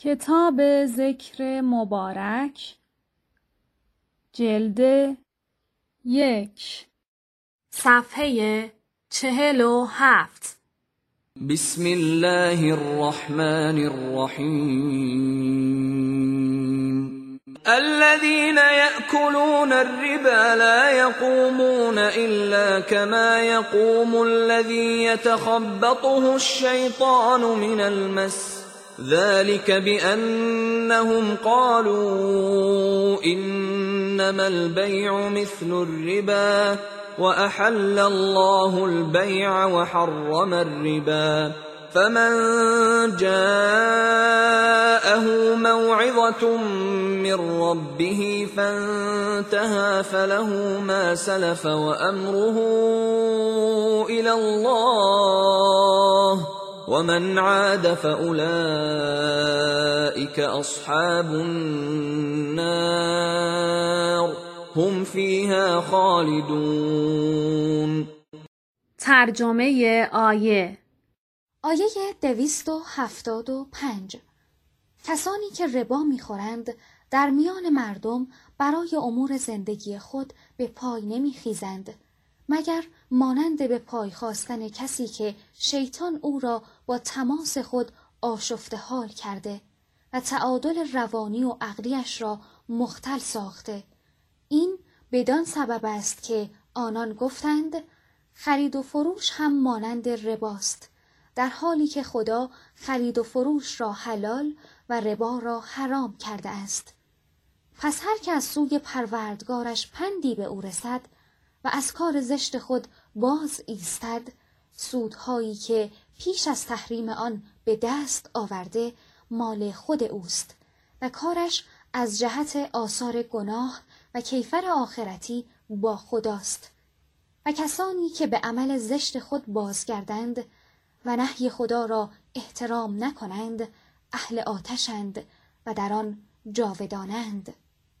کتاب ذکر مبارک، جلد 1، صفحه 47. بسم الله الرحمن الرحیم. الذين يأكلون الربا لا يقومون إلا كما يقوم الذي يتخبطه الشيطان من المس، ذلك بأنهم قالوا إنما البيع مثل الربا وأحل الله البيع وحرم الربا، فمن جاءه موعظة من ربه فانتهى فله ما سلف وأمره إلى الله ومن عاد فأولئك أصحاب النار هم فيها خالدون. ترجمه آیه 275. کسانی که ربا می‌خورند در میان مردم برای امور زندگی خود به پای نمی‌خیزند مگر مانند به پای خواستن کسی که شیطان او را با تماس خود آشفته حال کرده و تعادل روانی و عقلیش را مختل ساخته. این بدان سبب است که آنان گفتند خرید و فروش هم مانند رباست، در حالی که خدا خرید و فروش را حلال و ربا را حرام کرده است. پس هر که از سوی پروردگارش پندی به او رسد و از کار زشت خود باز ایستد، سودهایی که پیش از تحریم آن به دست آورده مال خود اوست و کارش از جهت آثار گناه و کیفر آخرتی با خداست. و کسانی که به عمل زشت خود بازگردند و نهی خدا را احترام نکنند اهل آتشند و در آن جاودانند.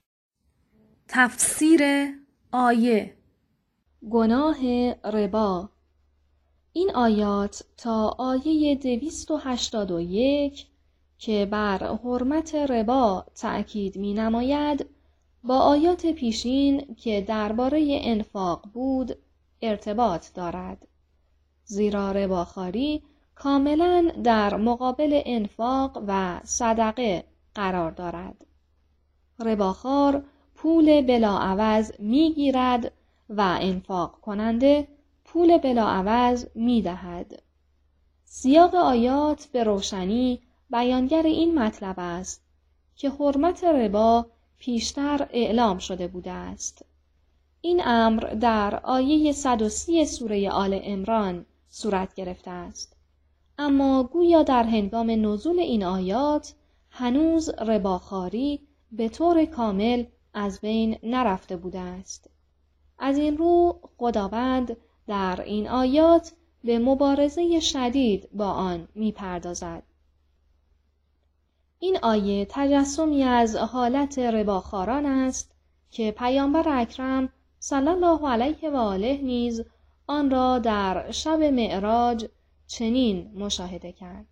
تفسیر آیه گناه ربا. این آیات تا آیه 281 که بر حرمت ربا تأکید می نماید با آیات پیشین که درباره انفاق بود ارتباط دارد، زیرا رباخواری کاملا در مقابل انفاق و صدقه قرار دارد. رباخوار پول بلاعوض می گیرد و انفاق کننده پول بلاعوض می دهد. سیاق آیات به روشنی بیانگر این مطلب است که حرمت ربا پیشتر اعلام شده بوده است. این امر در آیه 130 سوره آل عمران صورت گرفته است، اما گویا در هنگام نزول این آیات هنوز رباخواری به طور کامل از بین نرفته بوده است. از این رو خداوند در این آیات به مبارزه شدید با آن می‌پردازد. این آیه تجسمی از حالت رباخواران است که پیامبر اکرم صلی الله علیه و آله نیز آن را در شب معراج چنین مشاهده کرد: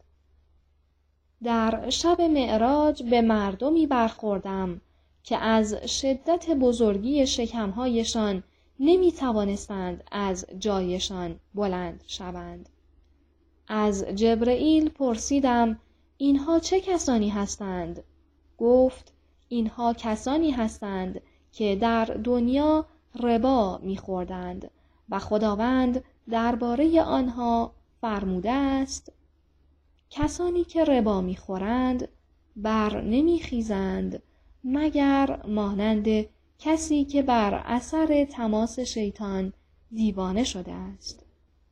در شب معراج به مردمی برخوردم که از شدت بزرگی شکمهایشان نمی توانستند از جایشان بلند شوند. از جبرئیل پرسیدم اینها چه کسانی هستند؟ گفت اینها کسانی هستند که در دنیا ربا می‌خوردند و خداوند درباره آنها فرموده است کسانی که ربا می‌خورند بر نمی‌خیزند مگر مانند کسی که بر اثر تماس شیطان دیوانه شده است.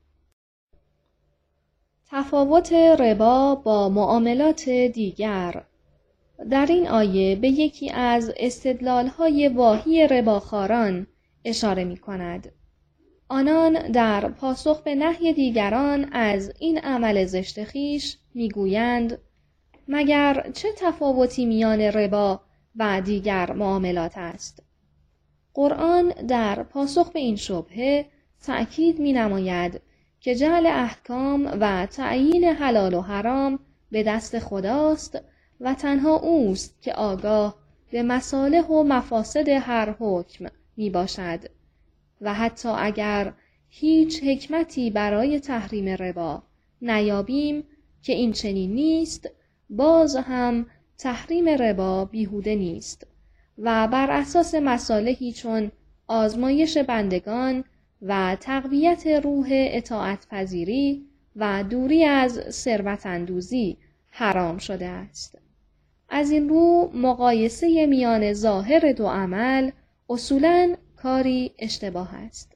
تفاوت ربا با معاملات دیگر. در این آیه به یکی از استدلال‌های واهی رباخواران اشاره می‌کند. آنان در پاسخ به نهی دیگران از این عمل زشت خویش می‌گویند مگر چه تفاوتی میان ربا و دیگر معاملات است؟ قرآن در پاسخ به این شبهه تأکید می‌نماید که جعل احکام و تعیین حلال و حرام به دست خداست و تنها اوست که آگاه به مصالح و مفاسد هر حکم می باشد و حتی اگر هیچ حکمتی برای تحریم ربا نیابیم که این چنین نیست، باز هم تحریم ربا بیهوده نیست و بر اساس مصالحی چون آزمایش بندگان و تقویت روح اطاعت پذیری و دوری از ثروت اندوزی حرام شده است. از این رو مقایسه میان ظاهر دو عمل اصولاً کاری اشتباه است.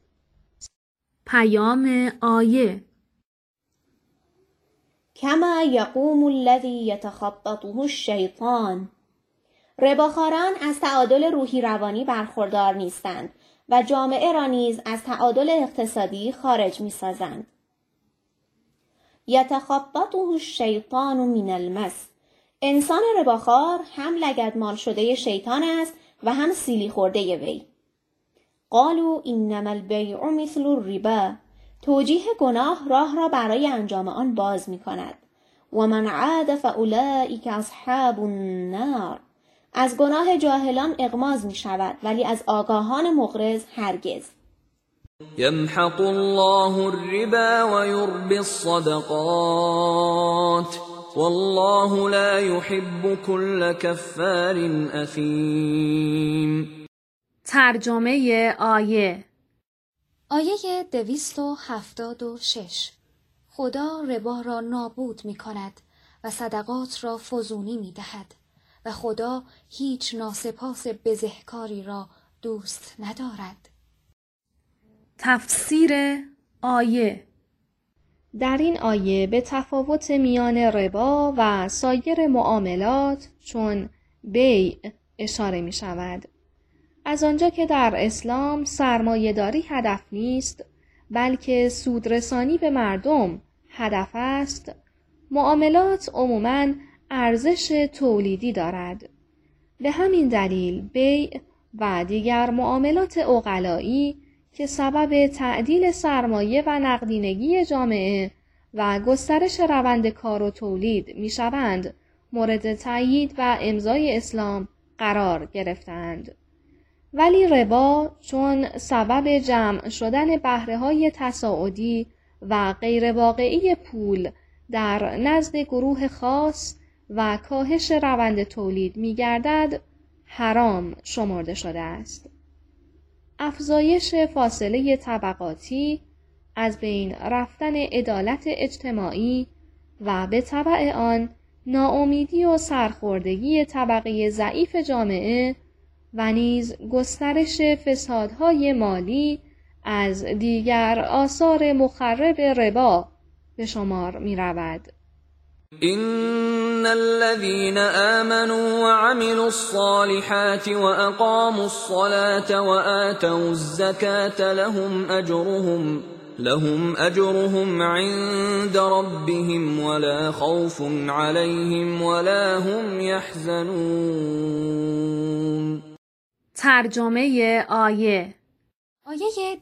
پیام آیه: کما یقوم الذی یتخبطه الشیطان. رباخواران از تعادل روحی روانی برخوردار نیستند و جامعه را نیز از تعادل اقتصادی خارج می‌سازند. یتخبطه الشیطان من المس. انسان رباخوار هم لگدمال شده شیطان است و هم سیلی خورده وی. قالوا انما البیع مثل الربا. توجیه گناه راه را برای انجام آن باز می کند. و من عاد فاولئک اصحاب النار. از گناه جاهلان اغماض می شود ولی از آگاهان مغرض هرگز. یمحق الله الربا و یربی الصدقات والله لا يحب كل كفار اثیم. ترجمه آیه: آیه 276. خدا ربا را نابود می کند و صدقات را فزونی می دهد و خدا هیچ ناسپاس بزهکاری را دوست ندارد. تفسیر آیه: در این آیه به تفاوت میان ربا و سایر معاملات چون بیع اشاره می شود. از آنجا که در اسلام سرمایه‌داری هدف نیست بلکه سودرسانی به مردم هدف است، معاملات عموماً ارزش تولیدی دارد. به همین دلیل بیع و دیگر معاملات عقلایی که سبب تعدیل سرمایه و نقدینگی جامعه و گسترش روند کار و تولید می شوند، مورد تأیید و امضای اسلام قرار گرفتند. ولی ربا چون سبب جمع شدن بهره‌های تصاعدی و غیر واقعی پول در نزد گروه خاص و کاهش روند تولید می گردد، حرام شمرده شده است. افزایش فاصله طبقاتی، از بین رفتن عدالت اجتماعی و به تبع آن ناامیدی و سرخوردگی طبقه ضعیف جامعه و نیز گسترش فسادهای مالی از دیگر آثار مخرب ربا به شمار می رود. إن الذين آمنوا وعملوا الصالحات وأقاموا الصلاة وآتوا الزكاة لهم أجرهم عند ربهم ولا خوف عليهم ولا هم يحزنون. ترجمه آیه: آیه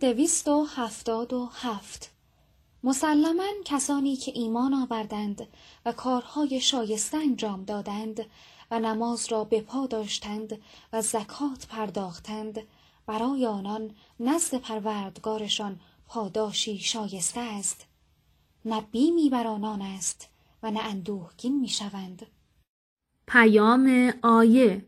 277. مسلماً کسانی که ایمان آوردند و کارهای شایسته انجام دادند و نماز را به پا داشتند و زکات پرداختند، برای آنان نزد پروردگارشان پاداشی شایسته است. نه بیمی بر آنان است و نه اندوهگین می شوند. پیام آیه: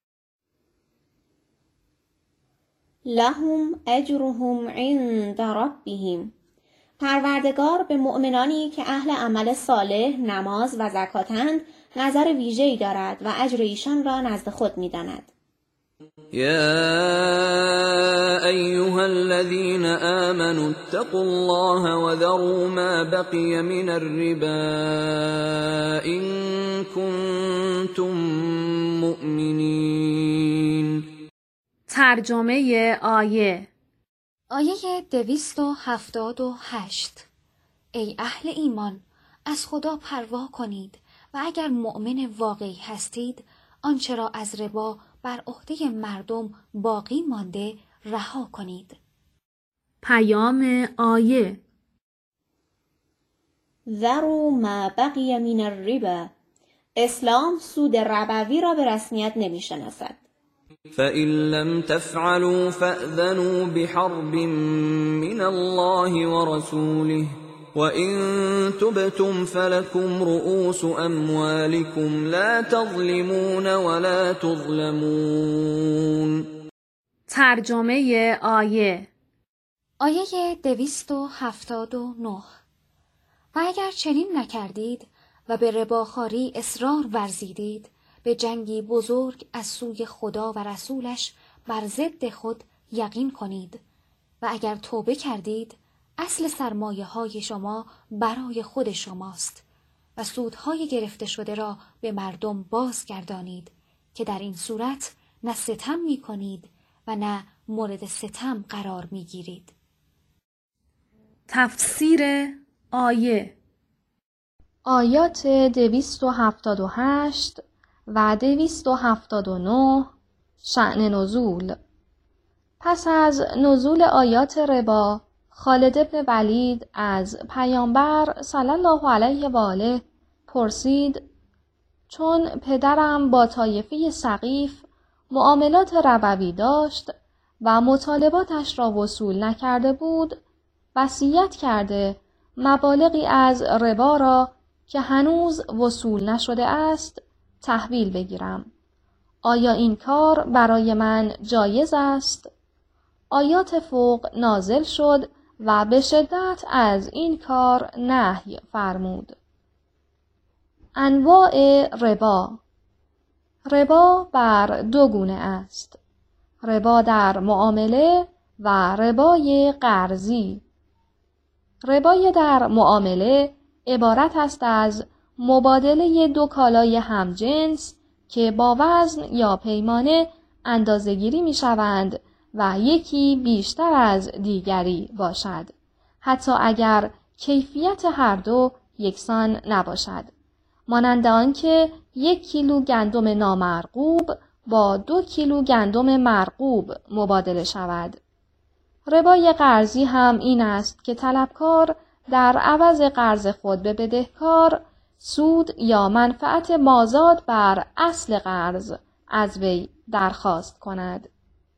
لهم اجرهم عند ربهم. پروردگار به مؤمنانی که اهل عمل صالح، نماز و زکاتند نظر ویژه‌ای دارد و اجر ایشان را نزد خود می‌داند. يا أيها الذين آمنوا اتقوا الله وذروا ما بقي من الربا إن كنتم مؤمنين. ترجمه آیه: آیه 278. ای اهل ایمان، از خدا پروا کنید و اگر مؤمن واقعی هستید آنچه را از ربا بر عهده مردم باقی مانده رها کنید. پیام آیه: ذروا ما بقی من الربا. اسلام سود ربوی را به رسمیت نمی‌شناسد. فَإِن لَّمْ تَفْعَلُوا فَأْذَنُوا بِحَرْبٍ مِّنَ اللَّهِ وَرَسُولِهِ وَإِن تُبْتُمْ فَلَكُمْ رُءُوسُ أَمْوَالِكُمْ لَا تَظْلِمُونَ وَلَا تُظْلَمُونَ. ترجمه آیه. آیه 279. و اگر چنین نکردید و به رباخواری اصرار ورزیدید، به جنگی بزرگ از سوی خدا و رسولش بر ضد خود یقین کنید و اگر توبه کردید اصل سرمایه های شما برای خود شماست و سودهای گرفته شده را به مردم بازگردانید که در این صورت نه ستم می کنید و نه مورد ستم قرار می گیرید. تفسیر آیه. آیات 278 و 279 شأن نزول. پس از نزول آیات ربا، خالد بن ولید از پیامبر صلی الله علیه و آله پرسید: چون پدرم با طایفه ثقیف معاملات ربوی داشت و مطالباتش را وصول نکرده بود، وصیت کرده مبالغی از ربا را که هنوز وصول نشده است تحویل بگیرم. آیا این کار برای من جایز است؟ آیات فوق نازل شد و به شدت از این کار نهی فرمود. انواع ربا. ربا بر دو گونه است: ربا در معامله و ربای قرضی. ربای در معامله عبارت است از مبادله دو کالای همجنس که با وزن یا پیمانه اندازه‌گیری می‌شوند و یکی بیشتر از دیگری باشد، حتی اگر کیفیت هر دو یکسان نباشد، مانند آنکه 1 کیلو گندم نامرغوب با 2 کیلو گندم مرغوب مبادله شود. ربای قرضی هم این است که طلبکار در عوض قرض خود به بدهکار سود یا منفعت مازاد بر اصل قرض از وی درخواست کند.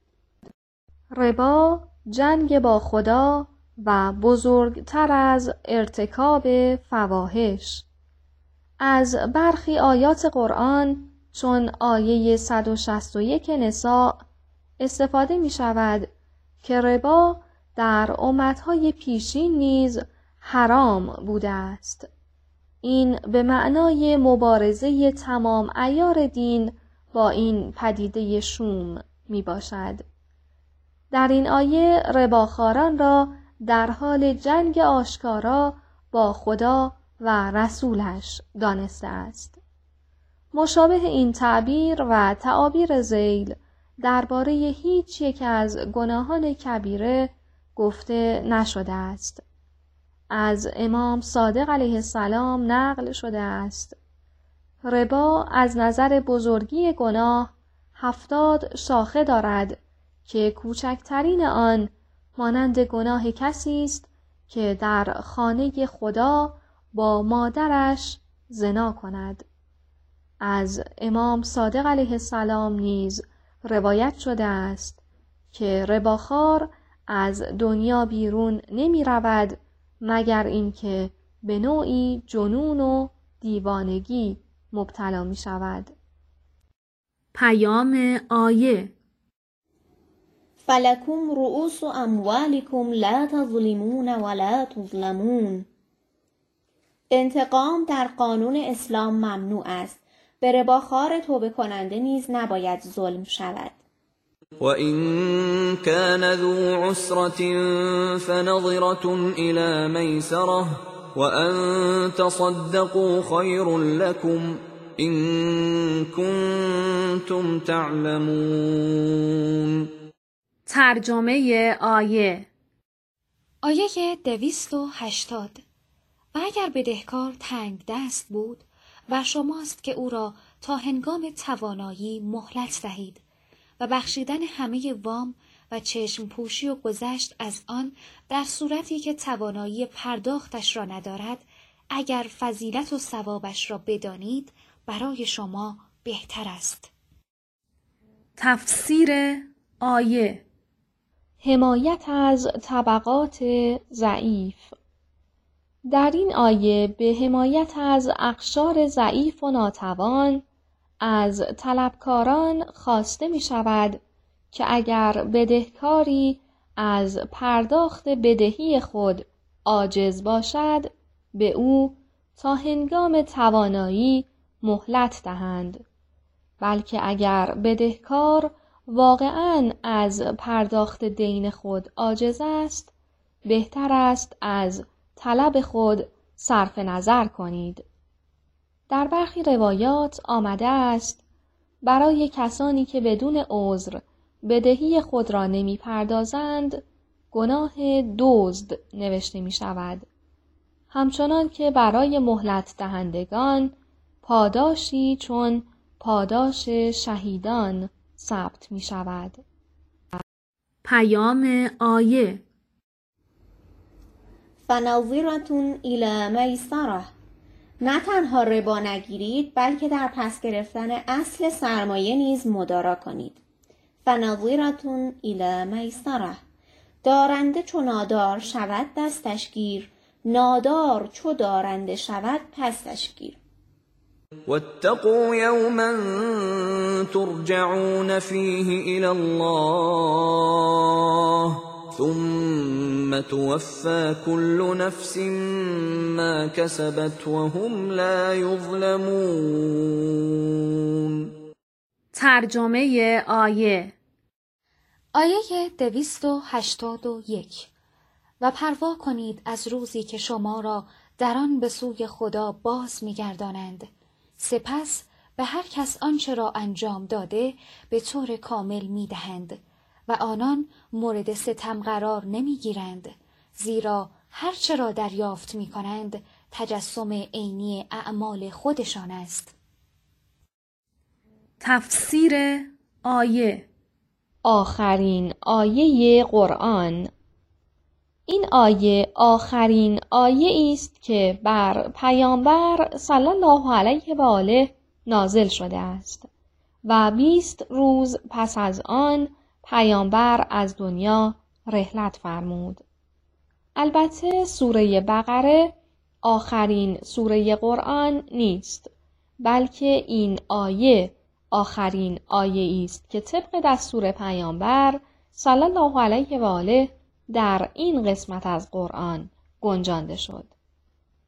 ربا جنگ با خدا و بزرگتر از ارتکاب فواحش. از برخی آیات قرآن چون آیه 161 نساء استفاده می شود که ربا در امتهای پیشین نیز حرام بوده است. این به معنای مبارزه تمام عیار دین با این پدیده شوم می باشد. در این آیه رباخواران را در حال جنگ آشکارا با خدا و رسولش دانسته است. مشابه این تعبیر و تعابیر ذیل درباره هیچ یک از گناهان کبیره گفته نشده است. از امام صادق علیه السلام نقل شده است: ربا از نظر بزرگی گناه 70 شاخه دارد که کوچکترین آن مانند گناه کسی است که در خانه خدا با مادرش زنا کند. از امام صادق علیه السلام نیز روایت شده است که رباخوار از دنیا بیرون نمی رود مگر اینکه به نوعی جنون و دیوانگی مبتلا می شود. پیام آیه. فلکم رؤوس اموالکم لا تظلمون ولا تظلمون. انتقام در قانون اسلام ممنوع است. به رباخوار توبه کننده نیز نباید ظلم شود. وَإِن كَانَ ذُو عُسْرَةٍ فَنَظِرَةٌ إِلَى مَيْسَرَةٍ وَأَن تَصَدَّقُوا خَيْرٌ لَكُمْ إِن كُنتُمْ تَعْلَمُونَ. ترجمه آیه. آیه 280. و اگر بدهکار تنگ دست بود و شماست که او را تا هنگام توانایی مهلت دهید و بخشیدن همه وام و چشم پوشی و گذشت از آن در صورتی که توانایی پرداختش را ندارد، اگر فضیلت و ثوابش را بدانید برای شما بهتر است. تفسیر آیه. حمایت از طبقات ضعیف. در این آیه به حمایت از اقشار ضعیف و ناتوان از طلبکاران خواسته می شود که اگر بدهکاری از پرداخت بدهی خود عاجز باشد به او تا هنگام توانایی مهلت دهند، بلکه اگر بدهکار واقعاً از پرداخت دین خود عاجز است بهتر است از طلب خود صرف نظر کنید. در برخی روایات آمده است برای کسانی که بدون عذر بدهی خود را نمی پردازند گناه دزد نوشته می شود، همچنان که برای مهلت دهندگان پاداشی چون پاداش شهیدان ثبت می شود. پیام آیه. فنظرة الی میسره. نه تنها ربا نگیرید بلکه در پس گرفتن اصل سرمایه نیز مدارا کنید. فنظرة الی میسره. دارنده چو نادار شود دستش گیر، نادار چو دارنده شود پستش گیر. واتقوا یوما ترجعون فیه الی الله ثم توفى كل نفس ما كسبت وهم لا يظلمون. ترجمه آیه. آیه 281. و پروا کنید از روزی که شما را در آن به سوی خدا باز می‌گردانند، سپس به هر کس آنچه را انجام داده به طور کامل می‌دهند و آنان مورد ستم قرار نمی‌گیرند، زیرا هر چه را دریافت می‌کنند تجسم عینی اعمال خودشان است. تفسیر آیه. آخرین آیه قرآن. این آیه آخرین آیه است که بر پیامبر صلی الله علیه و آله نازل شده است و 20 روز پس از آن پیامبر از دنیا رحلت فرمود. البته سوره بقره آخرین سوره قرآن نیست، بلکه این آیه آخرین آیه است که طبق دستور پیامبر صلی الله علیه و آله در این قسمت از قرآن گنجانده شد.